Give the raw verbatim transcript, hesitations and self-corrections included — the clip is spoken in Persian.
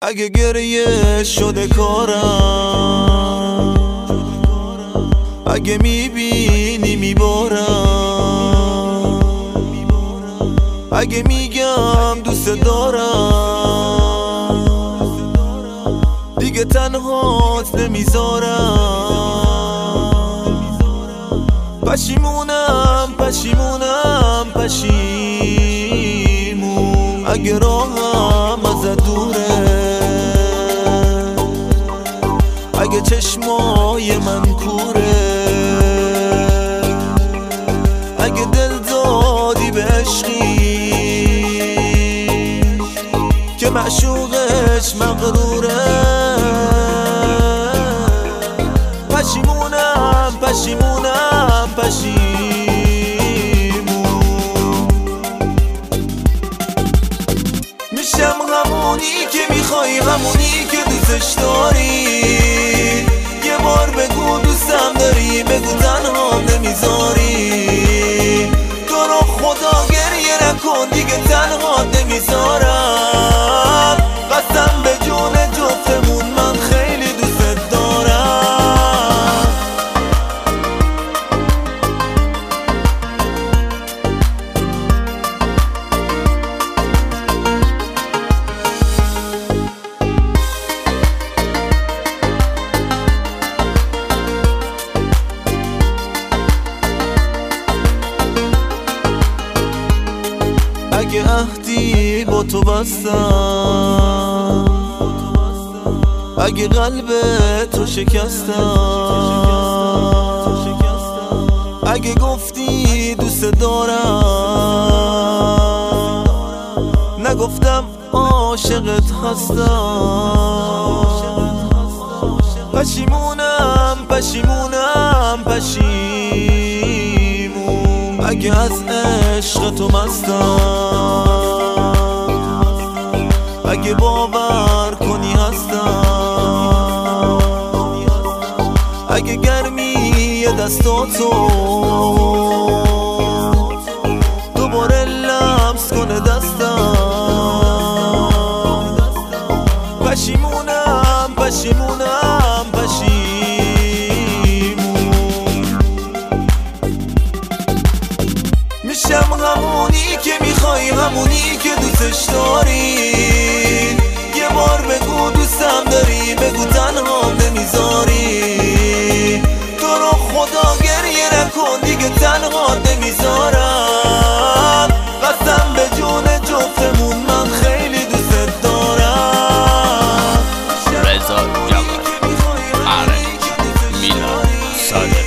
اگه گریه شده کارم، اگه میبینی میبارم، اگه میگم دوست دارم دیگه تنهات نمیذارم. پشیمونم پشیمونم پشیمون، اگه راهم ازت دوره، اگه چشمای من کوره، اگه دل دادی به عشقی که معشوقش مغروره. پشیمونم پشیمونم پشیمون، میشم همونی که میخوای، همونی که دوستش داری. یه بار بگو دوستم داری، بگو تنها نمیذاری. تو رو خدا گریه نکن، دیگه تنها نمیذارم. قسم به جون جفتمون من خیلی دوست دارم. اگه عهدی با تو بستم، اگه قلب تو شکستم، اگه گفتی دوست دارم نگفتم عاشقت هستم. پشیمونم پشیمونم پشیمون، اگه از عشق تو مستم، اگه باور کنی هستم، اگه گرمی دستاتو دوباره لمس کنه دستم. پشیمونم پشیمونم پشیمون، میشم همونی که میخوای، همونی که دوستش داری. یه بار بگو دوستم داری، بگو تنها نمیذاری. تو رو خدا گریه نکن، دیگه تنها نمیذارم. قسم به جون جفتمون من خیلی دوست دارم. رضا جواد، آره میلاد ساده.